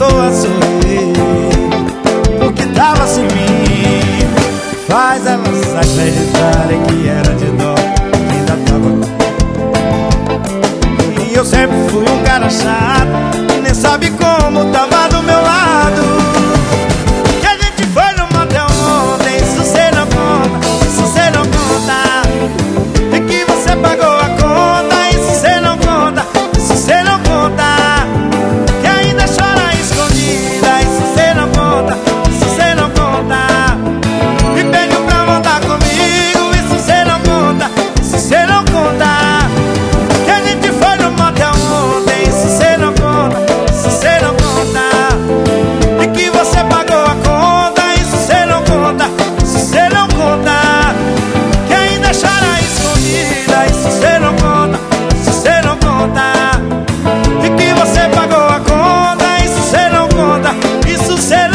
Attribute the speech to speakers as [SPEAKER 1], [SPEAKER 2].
[SPEAKER 1] voltou a sorrir, porque tava sem mim. Faz elas acreditarem que era de dó, que ainda tava. E eu sempre fui um cara chato, nem sabe como tava do meu lado. Que a gente foi no motel ontem, isso cê não conta, isso cê não conta. E que você pagou a conta, isso cê não conta, isso cê não conta. Que ainda chora escondida, isso cê não conta, isso cê não conta. Me pediu pra voltar comigo, isso cê não conta, isso cê não conta. Que a gente foi no motel ontem, isso cê não conta, isso cê não conta. E que você pagou a conta, isso cê não conta, isso cê não conta. Que ainda chora escondida, isso cê não conta, isso cê não conta. E que você pagou a conta, isso cê não conta, isso cê não conta.